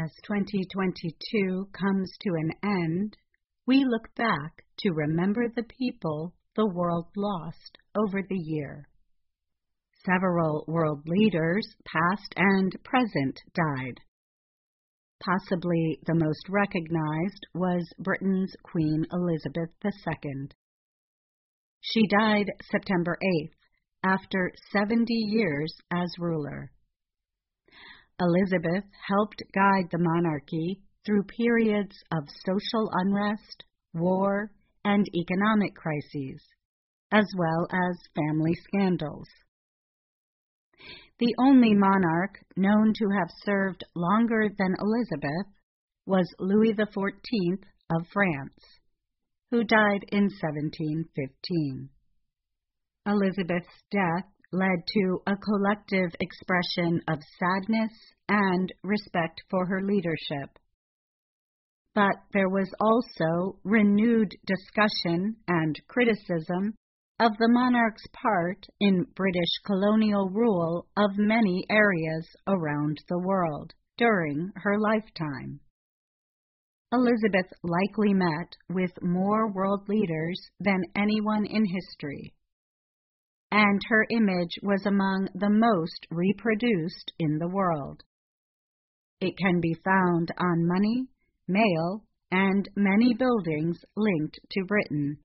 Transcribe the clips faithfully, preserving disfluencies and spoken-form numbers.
As twenty twenty-two comes to an end, we look back to remember the people the world lost over the year. Several world leaders, past and present, died. Possibly the most recognized was Britain's Queen Elizabeth the Second. She died September eighth, after seventy years as ruler. Elizabeth helped guide the monarchy through periods of social unrest, war, and economic crises, as well as family scandals. The only monarch known to have served longer than Elizabeth was Louis the Fourteenth of France, who died in seventeen fifteen. Elizabeth's death led to a collective expression of sadness and respect for her leadership. But there was also renewed discussion and criticism of the monarch's part in British colonial rule of many areas around the world during her lifetime. Elizabeth likely met with more world leaders than anyone in history, and her image was among the most reproduced in the world. It can be found on money, mail, and many buildings linked to Britain.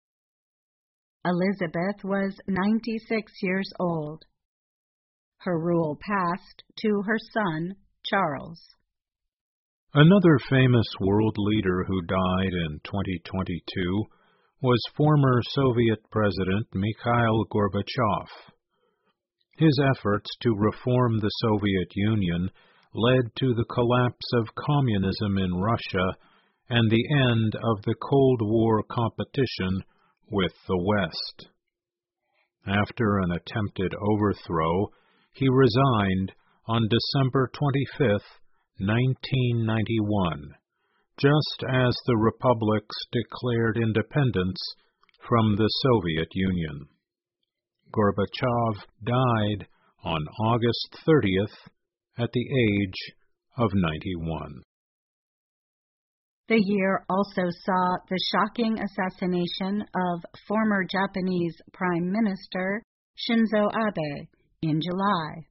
Elizabeth was ninety-six years old. Her rule passed to her son, Charles. Another famous world leader who died in twenty twenty-two was former Soviet President Mikhail Gorbachev. His efforts to reform the Soviet Union led to the collapse of communism in Russia and the end of the Cold War competition with the West. After an attempted overthrow, he resigned on December twenty-fifth, nineteen ninety-one, just as the republics declared independence from the Soviet Union. Gorbachev died on August thirtieth at the age of ninety-one. The year also saw the shocking assassination of former Japanese Prime Minister Shinzo Abe in July.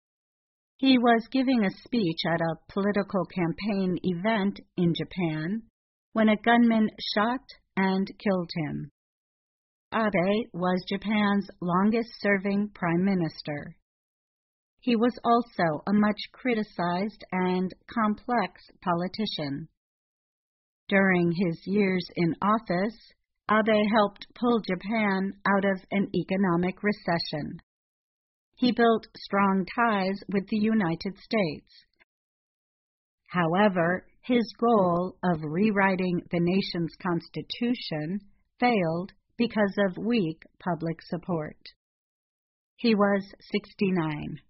He was giving a speech at a political campaign event in Japan when a gunman shot and killed him. Abe was Japan's longest-serving prime minister. He was also a much criticized and complex politician. During his years in office, Abe helped pull Japan out of an economic recession. He built strong ties with the United States. However, his goal of rewriting the nation's constitution failed because of weak public support. He was sixty-nine.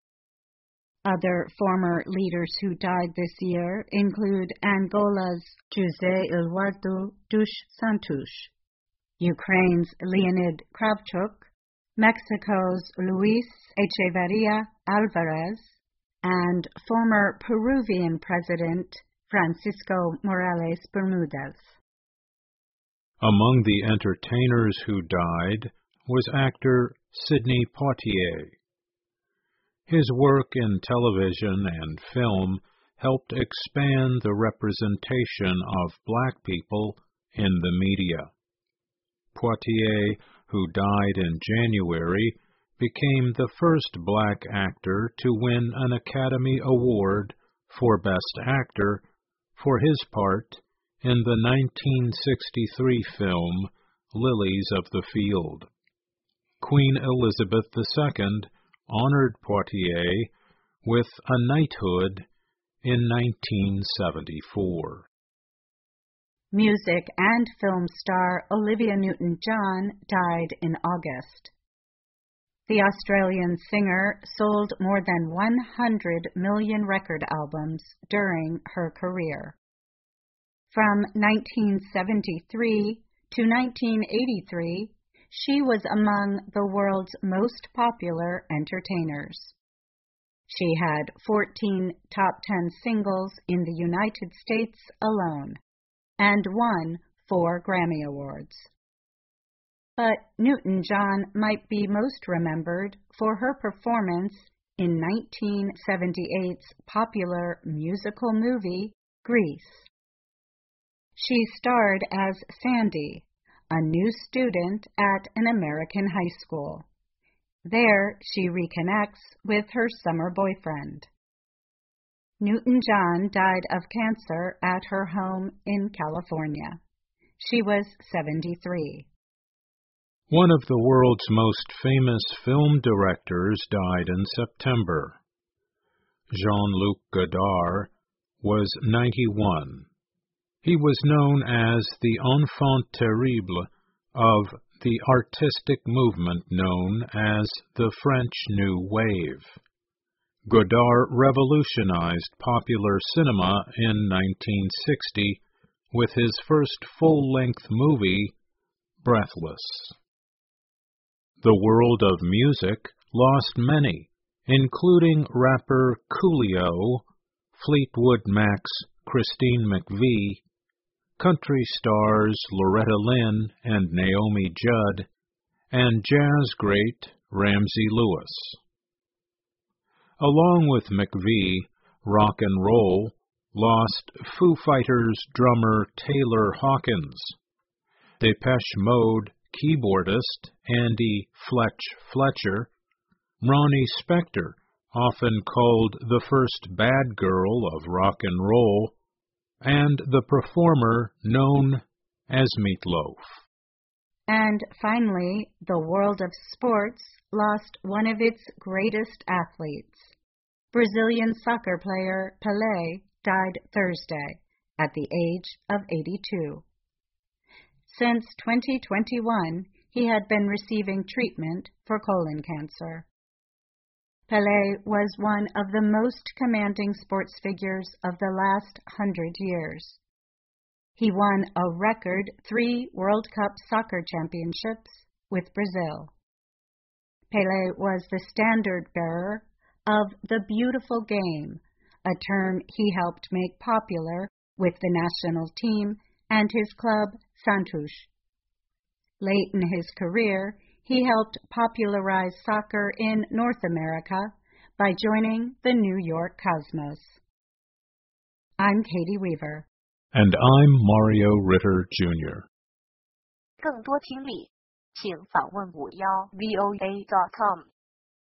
Other former leaders who died this year include Angola's José Eduardo dos Santos, Ukraine's Leonid Kravchuk, Mexico's Luis Echeverría Álvarez, and former Peruvian President Francisco Morales Bermúdez. Among the entertainers who died was actor Sidney Poitier. His work in television and film helped expand the representation of black people in the media. Poitier, who died in January, became the first black actor to win an Academy Award for Best Actor for his part in the nineteen sixty-three film Lilies of the Field. Queen Elizabeth the Second honored Poitier with a knighthood in nineteen seventy-four. Music and film star Olivia Newton-John died in August. The Australian singer sold more than one hundred million record albums during her career. From nineteen seventy-three to nineteen eighty-three, she was among the world's most popular entertainers. She had fourteen top ten singles in the United States alone and won four Grammy Awards. But Newton-John might be most remembered for her performance in nineteen seventy-eight's popular musical movie, Grease. She starred as Sandy, a new student at an American high school. There, she reconnects with her summer boyfriend. Newton-John died of cancer at her home in California. She was seventy-three. One of the world's most famous film directors died in September. Jean-Luc Godard was ninety-one. He was known as the enfant terrible of the artistic movement known as the French New Wave. Godard revolutionized popular cinema in nineteen sixty with his first full-length movie, Breathless. The world of music lost many, including rapper Coolio, Fleetwood Mac's Christine McVie, country stars Loretta Lynn and Naomi Judd, and jazz great Ramsey Lewis. Along with McVie, rock and roll lost Foo Fighters drummer Taylor Hawkins, Depeche Mode keyboardist Andy Fletch Fletcher, Ronnie Spector, often called the first bad girl of rock and roll, and the performer known as Meatloaf. And finally, the world of sports lost one of its greatest athletes. Brazilian soccer player Pelé died Thursday at the age of eighty-two. Since twenty twenty-one, he had been receiving treatment for colon cancer. Pelé was one of the most commanding sports figures of the last hundred years. He won a record three World Cup soccer championships with Brazil. Pelé was the standard-bearer of the beautiful game, a term he helped make popular with the national team and his club, Santos. Late in his career, he helped popularize soccer in North America by joining the New York Cosmos. I'm Katie Weaver. And I'm Mario Ritter, Junior 更多听力，请访问五幺 V O A dot com。